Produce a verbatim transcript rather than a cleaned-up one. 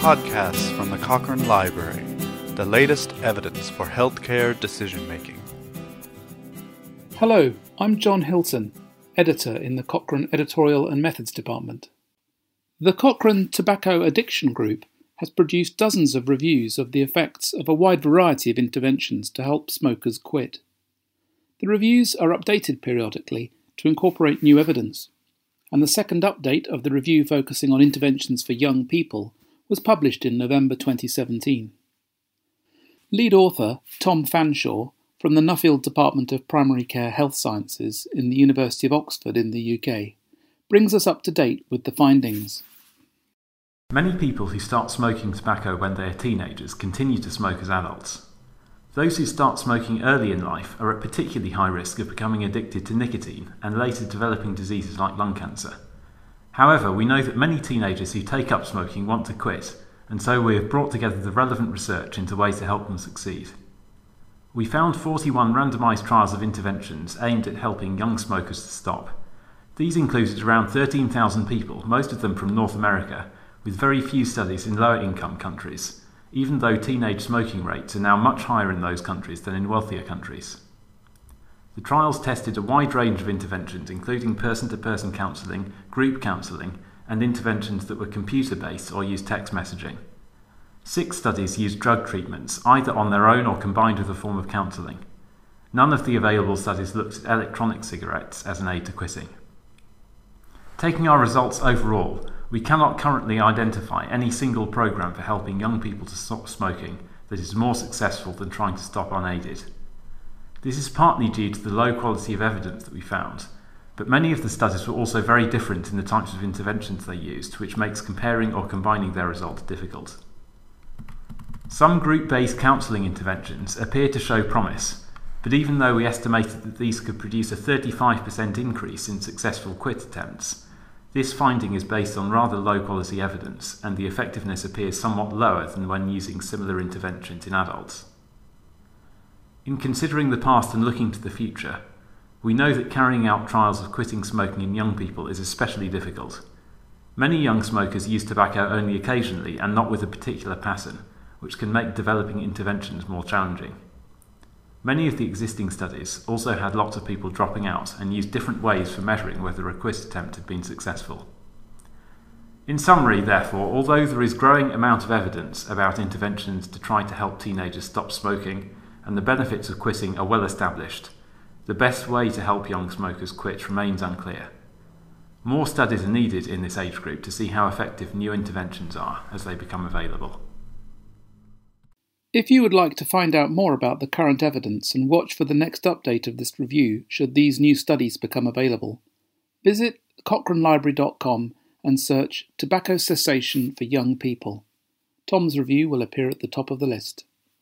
podcasts from the Cochrane Library, the latest evidence for healthcare decision-making. Hello, I'm John Hilton, editor in the Cochrane Editorial and Methods Department. The Cochrane Tobacco Addiction Group has produced dozens of reviews of the effects of a wide variety of interventions to help smokers quit. The reviews are updated periodically to incorporate new evidence, and the second update of the review focusing on interventions for young people was published in November twenty seventeen. Lead author Tom Fanshawe from the Nuffield Department of Primary Care Health Sciences in the University of Oxford in the U K brings us up to date with the findings. Many people who start smoking tobacco when they are teenagers continue to smoke as adults. Those who start smoking early in life are at particularly high risk of becoming addicted to nicotine and later developing diseases like lung cancer. However, we know that many teenagers who take up smoking want to quit, and so we have brought together the relevant research into ways to help them succeed. We found forty-one randomised trials of interventions aimed at helping young smokers to stop. These included around thirteen thousand people, most of them from North America, with very few studies in lower income countries, even though teenage smoking rates are now much higher in those countries than in wealthier countries. The trials tested a wide range of interventions, including person-to-person counselling, group counselling, and interventions that were computer-based or used text messaging. Six studies used drug treatments, either on their own or combined with a form of counselling. None of the available studies looked at electronic cigarettes as an aid to quitting. Taking our results overall, we cannot currently identify any single programme for helping young people to stop smoking that is more successful than trying to stop unaided. This is partly due to the low quality of evidence that we found, but many of the studies were also very different in the types of interventions they used, which makes comparing or combining their results difficult. Some group-based counselling interventions appear to show promise, but even though we estimated that these could produce a thirty-five percent increase in successful quit attempts, this finding is based on rather low quality evidence, and the effectiveness appears somewhat lower than when using similar interventions in adults. In considering the past and looking to the future, we know that carrying out trials of quitting smoking in young people is especially difficult. Many young smokers use tobacco only occasionally and not with a particular pattern, which can make developing interventions more challenging. Many of the existing studies also had lots of people dropping out and used different ways for measuring whether a quit attempt had been successful. In summary, therefore, although there is growing amount of evidence about interventions to try to help teenagers stop smoking and the benefits of quitting are well established, the best way to help young smokers quit remains unclear. More studies are needed in this age group to see how effective new interventions are as they become available. If you would like to find out more about the current evidence and watch for the next update of this review should these new studies become available, visit cochrane library dot com and search Tobacco Cessation for Young People. Tom's review will appear at the top of the list.